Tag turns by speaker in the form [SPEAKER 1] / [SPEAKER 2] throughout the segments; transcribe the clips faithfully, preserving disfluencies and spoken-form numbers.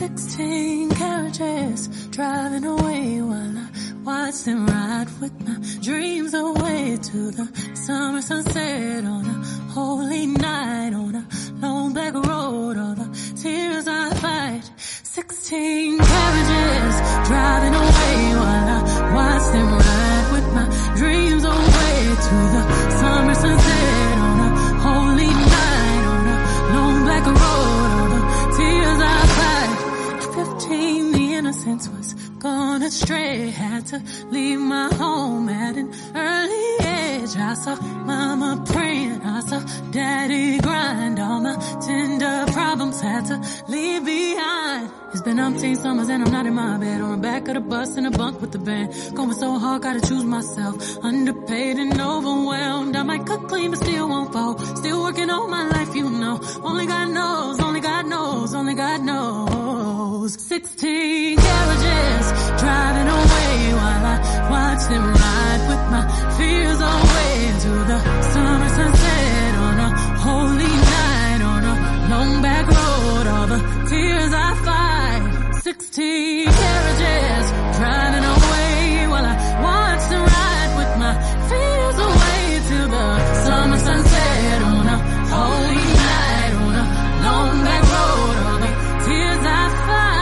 [SPEAKER 1] Sixteen carriages driving away while I watch them ride with my dreams away to the summer sunset on a holy night on a long black road. All the tears I fight. Sixteen carriages driving away while I watch them ride with my dreams away to the summer sunset on a holy night on a long black road. All the tears I fight. Fifteen, the innocence was gone astray. Had to leave my home at an early age. I saw mama praying, I saw daddy grind. All my tender problems had to leave behind. It's been umpteen summers and I'm not in my bed, on the back of the bus in a bunk with the band. Going so hard, gotta choose myself. Underpaid and overwhelmed. I might cook clean but still won't fall. Still working all my life, you know. Only God knows, only God knows, only God knows. Sixteen carriages driving away while I watch them ride with my fears away to the summer sunset on a holy night on a long back road. All the tears I fight. Sixteen carriages driving away while I watch them ride with my fears away to the summer sunset on a holy night on a long back road. All the tears I fight.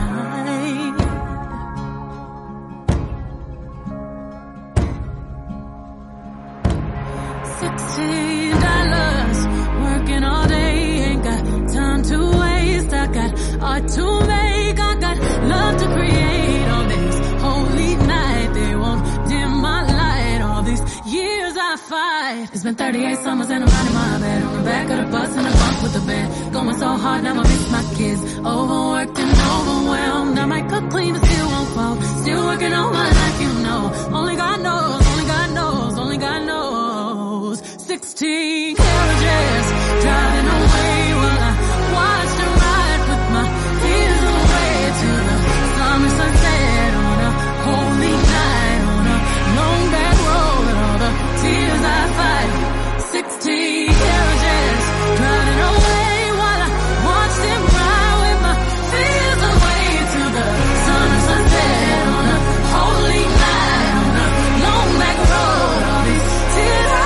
[SPEAKER 1] Sixteen dollars, working all day, ain't got time to waste. I got art to make, I got love to create. On this holy night, they won't dim my light. All these years I fight. It's been thirty-eight summers and I'm not in my bed, on the back of the bus in a bunk with the band. Going so hard, now I miss my kids. Overworked and overwhelmed. I might cook clean but still won't fall. Still working all my life, you know. Only God knows, only God knows, only God knows. Sixteen carriages driving away while I watch them ride with my fears away to the summer sunset on a holy night on a long back road. All the tears I fight. Sixteen carriages driving away while I watch them ride with my fears away to the summer sunset on a holy night on a long back road. All these tears I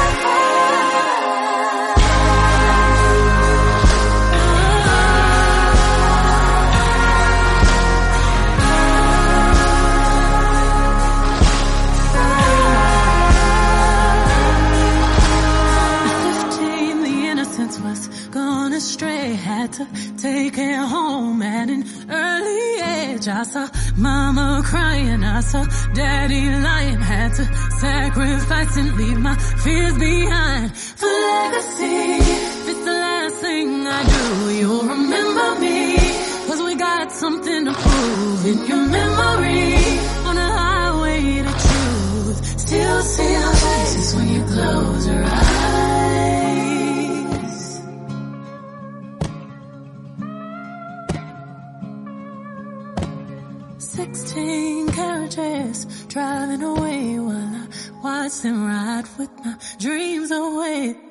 [SPEAKER 1] was gone astray, had to take her home at an early age. I saw mama crying, I saw daddy lying, had to sacrifice and leave my fears behind. For legacy, if it's the last thing I do, you'll remember me, cause we got something to prove in your memory. On a highway to truth, still see our faces when you close your eyes. Sixteen carriages driving away while I watch them ride with my dreams away.